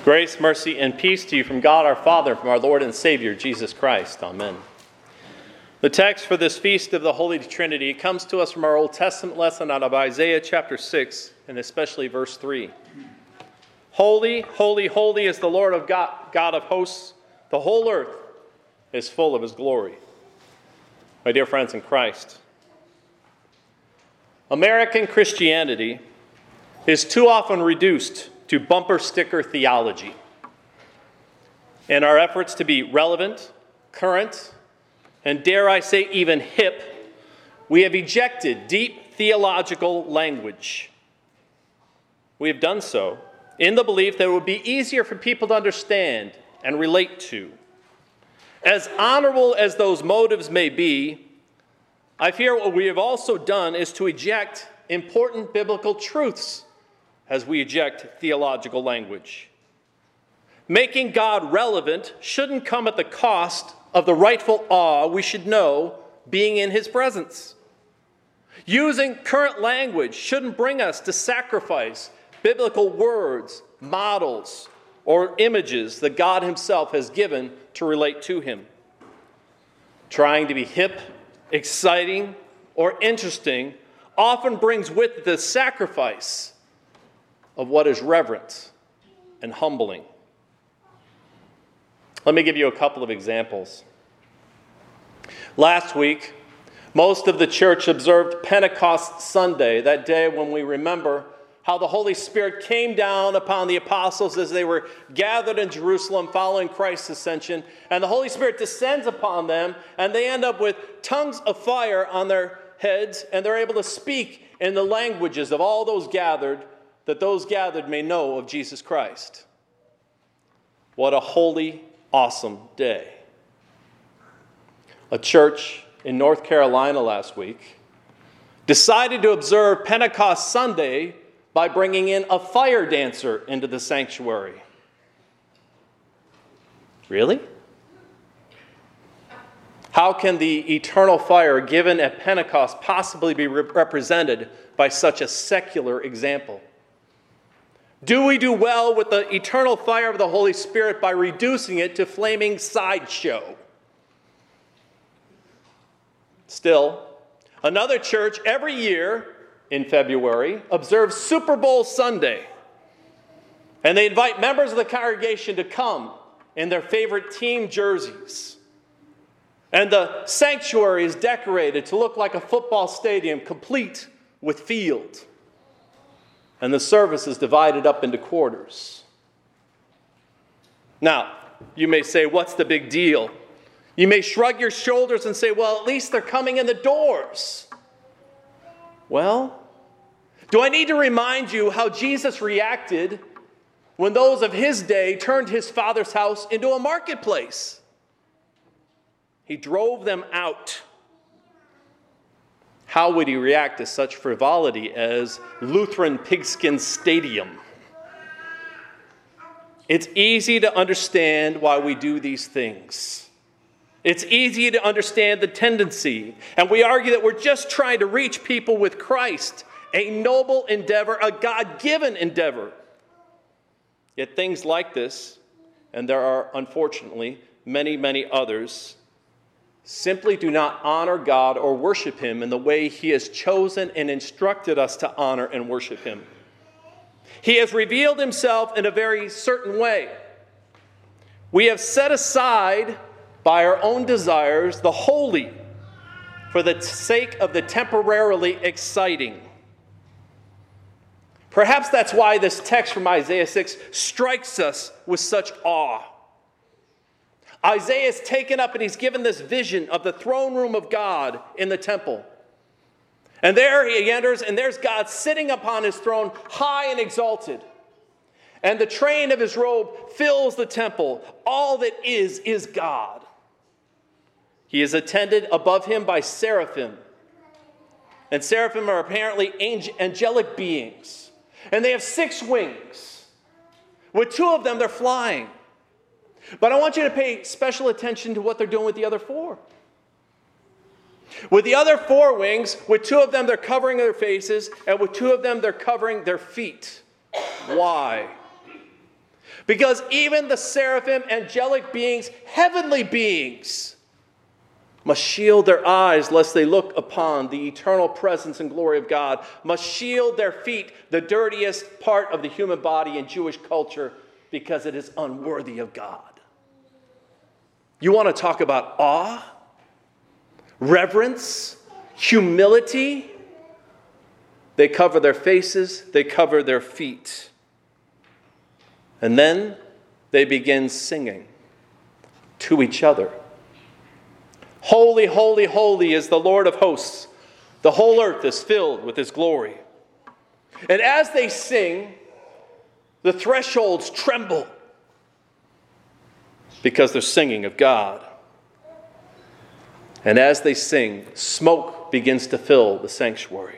Grace, mercy, and peace to you from God our Father, from our Lord and Savior, Jesus Christ. Amen. The text for this feast of the Holy Trinity comes to us from our Old Testament lesson out of Isaiah chapter 6, and especially verse 3. Holy, holy, holy is the Lord of God of hosts. The whole earth is full of his glory. My dear friends in Christ, American Christianity is too often reduced to bumper sticker theology. In our efforts to be relevant, current, and dare I say even hip, we have ejected deep theological language. We have done so in the belief that it would be easier for people to understand and relate to. As honorable as those motives may be, I fear what we have also done is to eject important biblical truths as we eject theological language. Making God relevant shouldn't come at the cost of the rightful awe we should know being in his presence. Using current language shouldn't bring us to sacrifice biblical words, models, or images that God himself has given to relate to him. Trying to be hip, exciting, or interesting often brings with it the sacrifice of what is reverent and humbling. Let me give you a couple of examples. Last week, most of the church observed Pentecost Sunday, that day when we remember how the Holy Spirit came down upon the apostles as they were gathered in Jerusalem following Christ's ascension, and the Holy Spirit descends upon them, and they end up with tongues of fire on their heads, and they're able to speak in the languages of all those gathered, that those gathered may know of Jesus Christ. What a holy, awesome day. A church in North Carolina last week decided to observe Pentecost Sunday by bringing in a fire dancer into the sanctuary. Really? How can the eternal fire given at Pentecost possibly be represented by such a secular example? Do we do well with the eternal fire of the Holy Spirit by reducing it to flaming sideshow? Still, another church every year in February observes Super Bowl Sunday, and they invite members of the congregation to come in their favorite team jerseys. And the sanctuary is decorated to look like a football stadium, complete with field. And the service is divided up into quarters. Now, you may say, what's the big deal? You may shrug your shoulders and say, well, at least they're coming in the doors. Well, do I need to remind you how Jesus reacted when those of his day turned his Father's house into a marketplace? He drove them out. How would he react to such frivolity as Lutheran Pigskin Stadium? It's easy to understand why we do these things. It's easy to understand the tendency. And we argue that we're just trying to reach people with Christ, a noble endeavor, a God-given endeavor. Yet things like this, and there are unfortunately many, many others, simply do not honor God or worship him in the way he has chosen and instructed us to honor and worship him. He has revealed himself in a very certain way. We have set aside by our own desires the holy for the sake of the temporarily exciting. Perhaps that's why this text from Isaiah 6 strikes us with such awe. Isaiah is taken up and he's given this vision of the throne room of God in the temple. And there he enters, and there's God sitting upon his throne, high and exalted. And the train of his robe fills the temple. All that is God. He is attended above him by seraphim. And seraphim are apparently angelic beings. And they have 6 wings. With 2 of them, they're flying. But I want you to pay special attention to what they're doing with the other 4. With the other 4 wings, with 2 of them they're covering their faces, and with 2 of them they're covering their feet. Why? Because even the seraphim, angelic beings, heavenly beings, must shield their eyes lest they look upon the eternal presence and glory of God, must shield their feet, the dirtiest part of the human body in Jewish culture, because it is unworthy of God. You want to talk about awe, reverence, humility? They cover their faces, they cover their feet. And then they begin singing to each other. Holy, holy, holy is the Lord of hosts. The whole earth is filled with his glory. And as they sing, the thresholds tremble because they're singing of God. And as they sing, smoke begins to fill the sanctuary.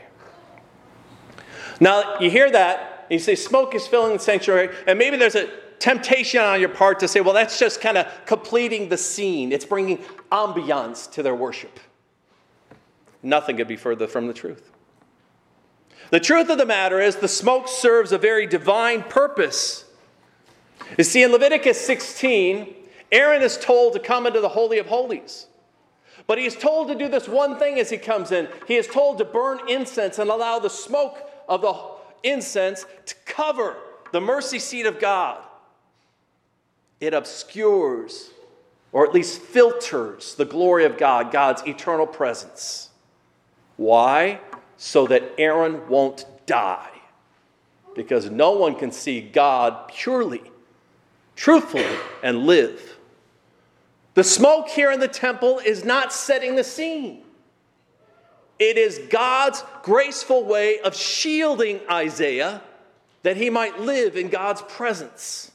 Now, you hear that, and you say, smoke is filling the sanctuary, and maybe there's a temptation on your part to say, well, that's just kind of completing the scene. It's bringing ambiance to their worship. Nothing could be further from the truth. The truth of the matter is the smoke serves a very divine purpose. You see, in Leviticus 16, Aaron is told to come into the Holy of Holies. But he is told to do this one thing as he comes in. He is told to burn incense and allow the smoke of the incense to cover the mercy seat of God. It obscures, or at least filters, the glory of God, God's eternal presence. Why? So that Aaron won't die. Because no one can see God purely, truthfully, and live. The smoke here in the temple is not setting the scene. It is God's graceful way of shielding Isaiah that he might live in God's presence.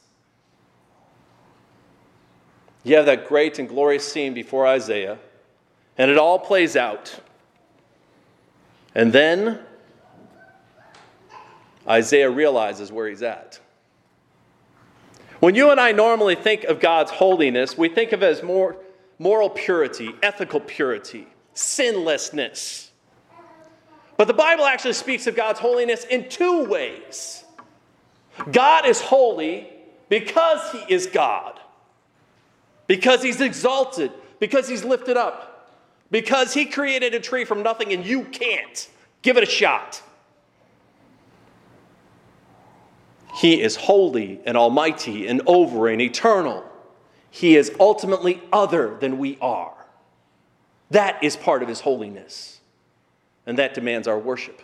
You have that great and glorious scene before Isaiah, and it all plays out. And then Isaiah realizes where he's at. When you and I normally think of God's holiness, we think of it as more moral purity, ethical purity, sinlessness. But the Bible actually speaks of God's holiness in two ways. God is holy because he is God. Because he's exalted. Because he's lifted up. Because he created a tree from nothing and you can't. Give it a shot. He is holy and almighty and over and eternal. He is ultimately other than we are. That is part of his holiness. And that demands our worship.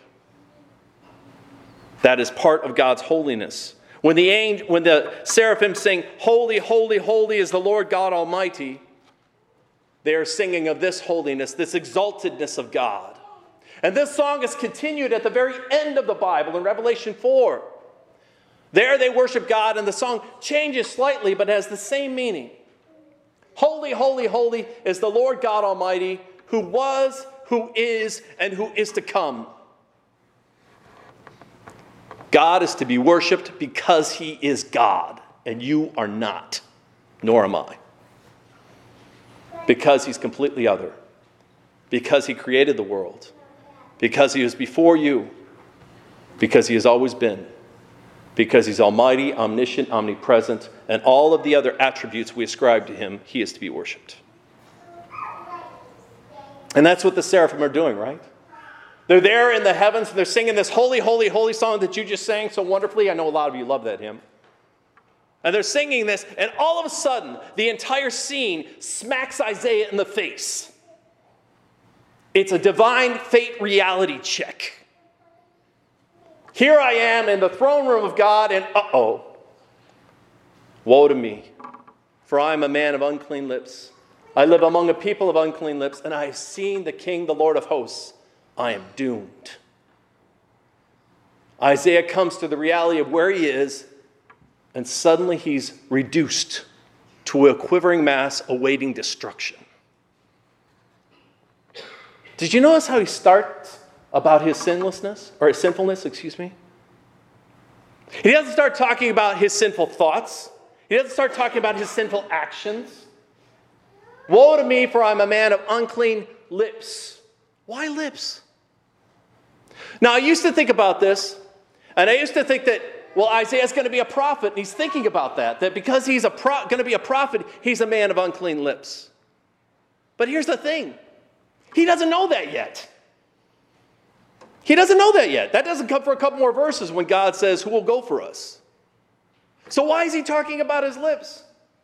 That is part of God's holiness. When the seraphim sing, holy, holy, holy is the Lord God Almighty, they are singing of this holiness, this exaltedness of God. And this song is continued at the very end of the Bible in Revelation 4. There they worship God, and the song changes slightly, but has the same meaning. Holy, holy, holy is the Lord God Almighty, who was, who is, and who is to come. God is to be worshipped because he is God, and you are not, nor am I. Because he's completely other. Because he created the world. Because he was before you. Because he has always been. Because he's almighty, omniscient, omnipresent, and all of the other attributes we ascribe to him, he is to be worshipped. And that's what the seraphim are doing, right? They're there in the heavens, and they're singing this holy, holy, holy song that you just sang so wonderfully. I know a lot of you love that hymn. And they're singing this, and all of a sudden, the entire scene smacks Isaiah in the face. It's a divine fate reality check. Here I am in the throne room of God, and woe to me, for I am a man of unclean lips. I live among a people of unclean lips, and I have seen the King, the Lord of hosts. I am doomed. Isaiah comes to the reality of where he is, and suddenly he's reduced to a quivering mass awaiting destruction. Did you notice how he starts about his sinfulness? He doesn't start talking about his sinful thoughts. He doesn't start talking about his sinful actions. Woe to me, for I'm a man of unclean lips. Why lips? Now, I used to think about this, and I used to think that well, Isaiah's going to be a prophet, and he's thinking about that because he's going to be a prophet, he's a man of unclean lips. But here's the thing. He doesn't know that yet. He doesn't know that yet. That doesn't come for a couple more verses when God says, who will go for us? So why is he talking about his lips?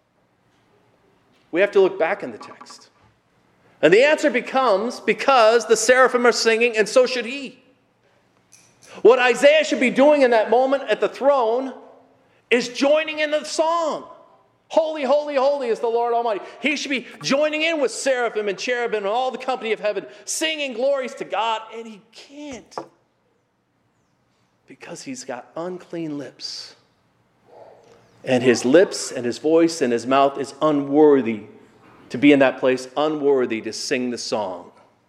We have to look back in the text. And the answer becomes because the seraphim are singing, and so should he. What Isaiah should be doing in that moment at the throne is joining in the song. Holy, holy, holy is the Lord Almighty. He should be joining in with seraphim and cherubim and all the company of heaven, singing glories to God, and he can't because he's got unclean lips. And his lips and his voice and his mouth is unworthy to be in that place, unworthy to sing the song.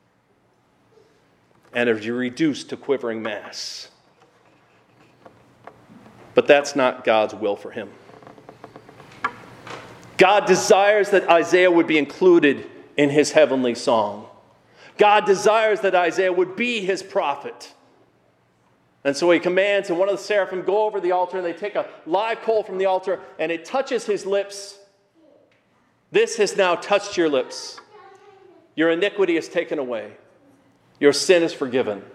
And is reduced to quivering mass. But that's not God's will for him. God desires that Isaiah would be included in his heavenly song. God desires that Isaiah would be his prophet. And so he commands, and one of the seraphim go over the altar, and they take a live coal from the altar, and it touches his lips. This has now touched your lips. Your iniquity is taken away. Your sin is forgiven.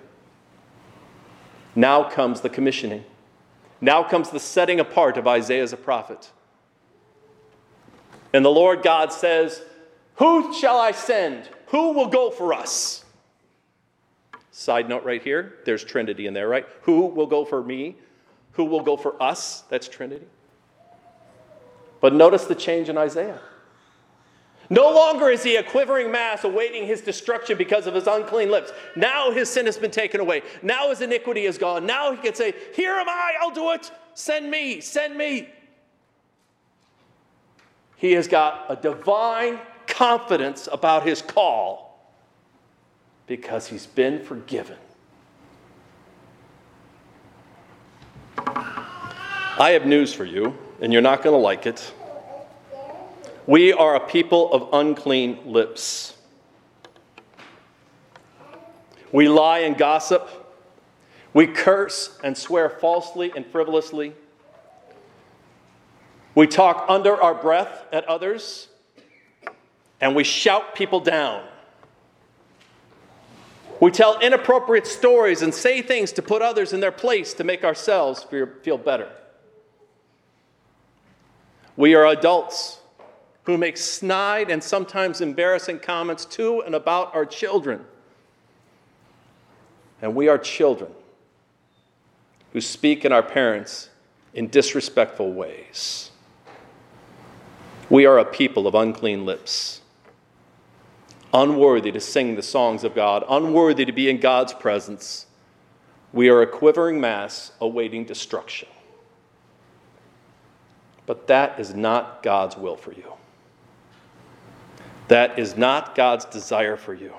Now comes the commissioning. Now comes the setting apart of Isaiah as a prophet. And the Lord God says, who shall I send? Who will go for us? Side note right here, there's Trinity in there, right? Who will go for me? Who will go for us? That's Trinity. But notice the change in Isaiah. No longer is he a quivering mass awaiting his destruction because of his unclean lips. Now his sin has been taken away. Now his iniquity is gone. Now he can say, here am I, I'll do it. Send me, send me. He has got a divine confidence about his call because he's been forgiven. I have news for you, and you're not going to like it. We are a people of unclean lips. We lie and gossip. We curse and swear falsely and frivolously. We talk under our breath at others, and we shout people down. We tell inappropriate stories and say things to put others in their place to make ourselves feel better. We are adults who make snide and sometimes embarrassing comments to and about our children. And we are children who speak in our parents in disrespectful ways. We are a people of unclean lips, unworthy to sing the songs of God, unworthy to be in God's presence. We are a quivering mass awaiting destruction. But that is not God's will for you. That is not God's desire for you.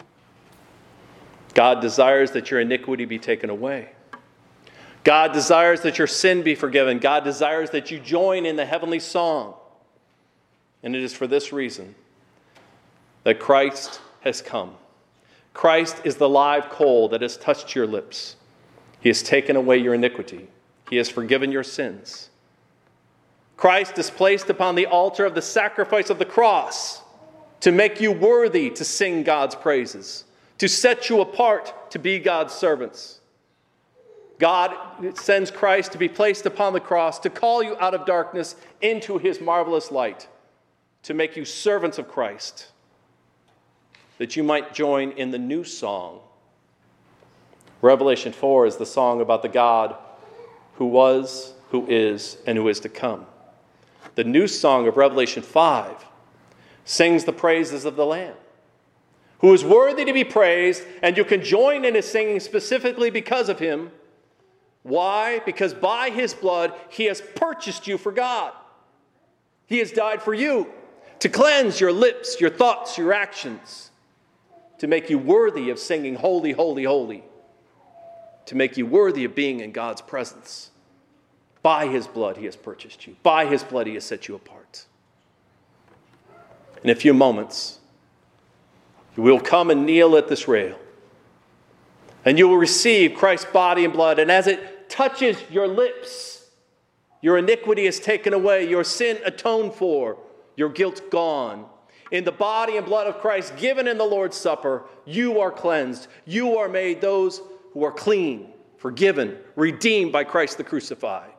God desires that your iniquity be taken away. God desires that your sin be forgiven. God desires that you join in the heavenly song. And it is for this reason that Christ has come. Christ is the live coal that has touched your lips. He has taken away your iniquity. He has forgiven your sins. Christ is placed upon the altar of the sacrifice of the cross to make you worthy to sing God's praises, to set you apart to be God's servants. God sends Christ to be placed upon the cross to call you out of darkness into his marvelous light, to make you servants of Christ, that you might join in the new song. Revelation 4 is the song about the God who was, who is, and who is to come. The new song of Revelation 5 sings the praises of the Lamb, who is worthy to be praised, and you can join in his singing specifically because of him. Why? Because by his blood, he has purchased you for God. He has died for you to cleanse your lips, your thoughts, your actions, to make you worthy of singing holy, holy, holy, to make you worthy of being in God's presence. By his blood, he has purchased you. By his blood, he has set you apart. In a few moments, you will come and kneel at this rail, and you will receive Christ's body and blood, and as it touches your lips, Your iniquity is taken away, your sin atoned for, your guilt gone. In the body and blood of Christ given in the Lord's Supper, you are cleansed. You are made those who are clean, forgiven, redeemed by Christ the crucified.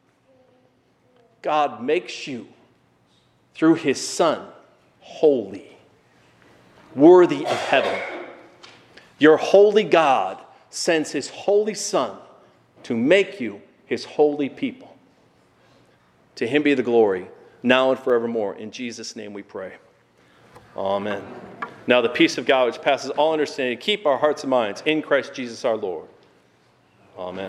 God makes you, through his Son, holy, worthy of heaven. Your holy God sends his holy Son to make you his holy people. To him be the glory, now and forevermore. In Jesus' name we pray. Amen. Now the peace of God, which passes all understanding, keep our hearts and minds in Christ Jesus our Lord. Amen.